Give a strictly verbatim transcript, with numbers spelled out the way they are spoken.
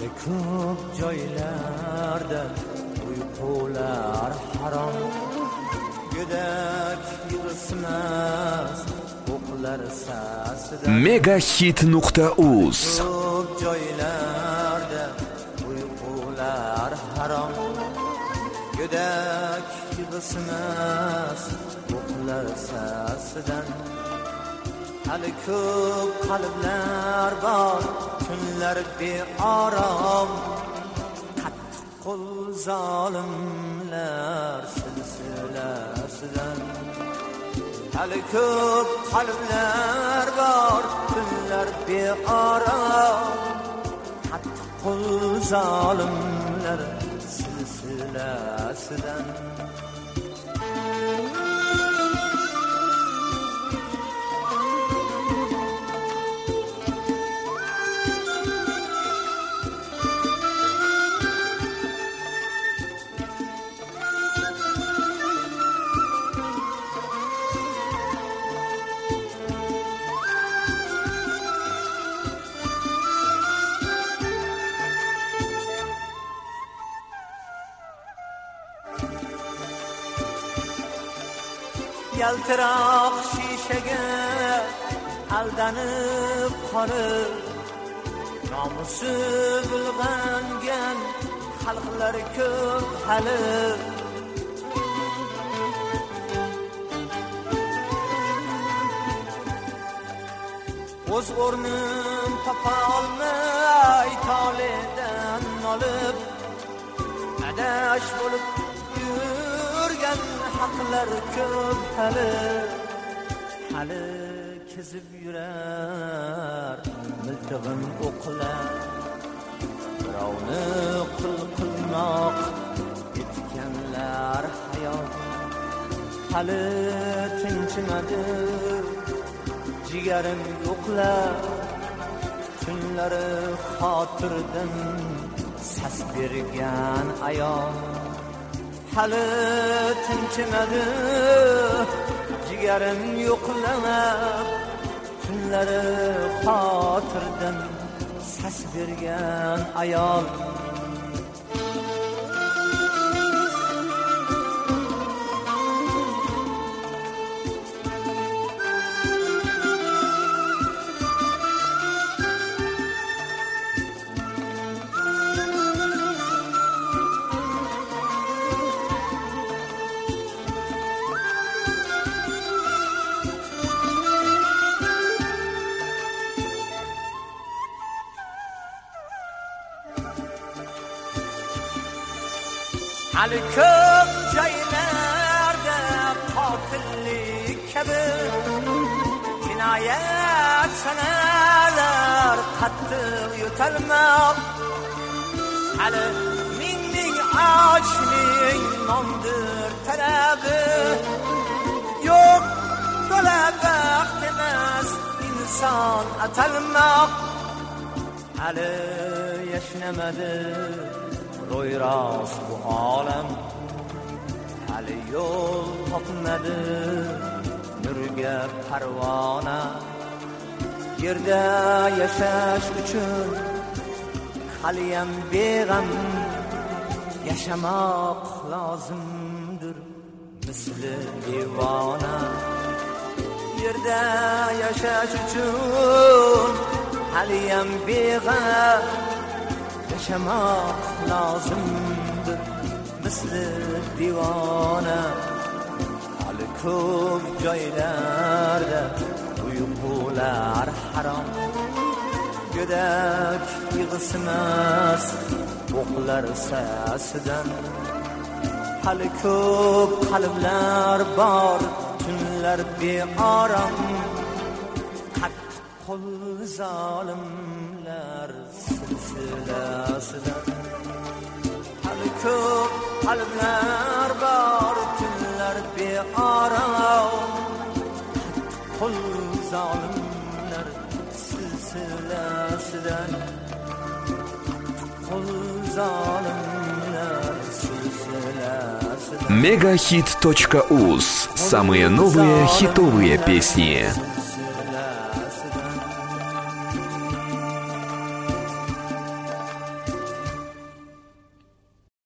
hali ko'p joylarda uyqular harom, go'dak yig'ismas o'qlar sasidan. megahit nuqta uz Ko'p joylarda uyqular harom, go'dak yig'ismas o'qlar sasidan. Hali ko'p qalblar bor, tunlar beorom, qattiq qo'l zolimlar silsilasidan. Hali ko'p qalblar bor, tunlar beorom, qattiq qo'l zolimlar silsilasidan. Yaltiroq shishaga aldanib qolib, nomusi bulg'angan xalqlar ko'p hali. O'z o'rnin topa olmay toledan olib, adash bo'lib yurgan haqlar ko'p hali. Hali kezib yurar miltig'in o'qlar, birovni qul qilmoq etganlar hayot. Hali tinchimadi jigarim yo'qlar, tunlari xotirdan sas bergan ayol. Hali tinchimadi jigarim yo'qlar, tunlari xotirdan sas bergan ayol. Hali ko'p joylarda qotillik kabi jinoyat sanalar qattiq yo'talmoq. Hali ming-ming ochning nondir talabi, yo'q to'la baxt emas inson atalmoq. Hali yashnamadi ro'yrost bu olam, hali yo'l topmadi nurga parvona. Yerda yashash uchun haliyam beg'am yashamoq lozimdir misli devona. Yerda yashash uchun haliyam beg'am yashamoq lozimdir misli divona. Hali ko'p joylarda uyqular harom, go'dak yig'ismas o'qlar sasidan. Hali ko'p qalblar bor, tunlar beorom, qattiq qo'l zolimlar silsilasidan. Hali ko'p qalblar bor, tunlar beorom, qo'l zolimlar silsilasidan. Qo'l zolimlar silsilasidan. megahit точка уз. Самые новые хитовые песни.